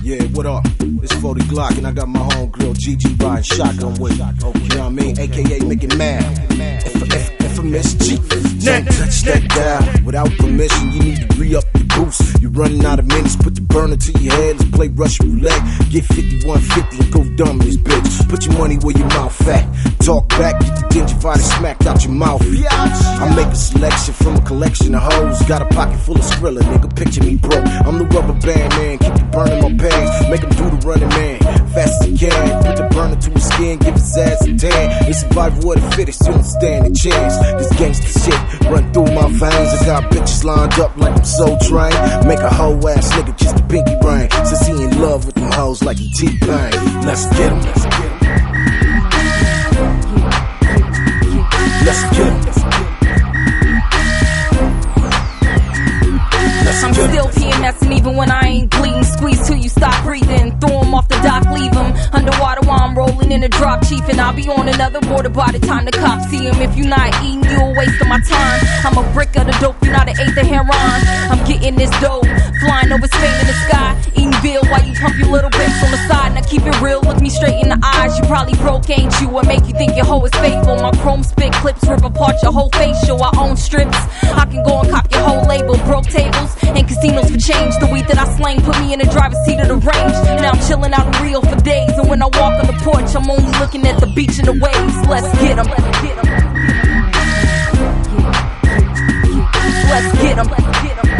Yeah, what up? It's 40 Glock and I got my homegirl Gigi riding shotgun with me. You know what I mean? AKA making mad. Infamous G. Don't touch that dial without permission. You need to re-up your boost. You're running out of minutes. Put the burner to your head. Let's play Russian roulette. Get 5150 and go dumb in this bitch. Put your money where your mouth at. Talk back, get the gingivitis smacked out your mouth. I make a selection from a collection of hoes. Got a pocket full of Skrilla, nigga. Picture me broke. I'm the rubber band man. Keep you burning my pants. Make him do the running man. Fast as he can. Put the burner to his skin. Give his ass a tan. It's survival of the fittest. You don't stand a chance. This gangsta shit run through my veins. I got bitches lined up like I'm so trained. Make a hoe ass nigga just a pinky ring. Since he in love with them hoes like he T-Pain. Let's get him. Let's get him. Let's get him. I'm still PMSing even when I ain't bleeding. Squeeze till you stop breathing. Throw him off the dock, leave him underwater while I'm rolling in a drop chief. And I'll be on another border by the time the cops see him. If you not eating, you a waste of my time. I'm a brick of the dope, you not an eighth of heroin. I'm getting this dope, flying over Spain in the sky. Eating veal while you pump your little bitch on the side. Now keep it real, look me straight in the eyes. You probably broke, ain't you? What make you think your hoe is faithful? My chrome spit clips rip apart your whole facial. I own strips, I can go and cop your whole label. Broke tables and casinos for change. The weed that I slang put me in the driver's seat of the range. Now I'm chilling out in Rio for days. And when I walk on the porch, I'm only looking at the beach and the waves. Let's get 'em. Let's get 'em. Let's get 'em. Let's get 'em.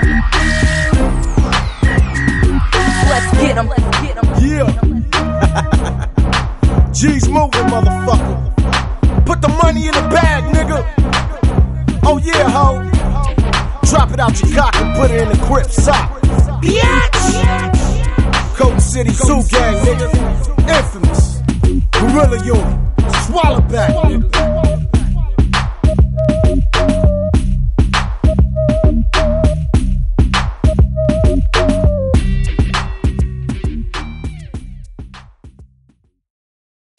Let's get 'em. Let's get 'em. Yeah. G's moving, motherfucker. Put the money in the bag, nigga. Oh yeah, ho. Drop it out your cock and put it in the grip sock. Bitch! Coat City Zoo Gang, nigga. Infamous. Gorilla Unit. Swallow back, nigga.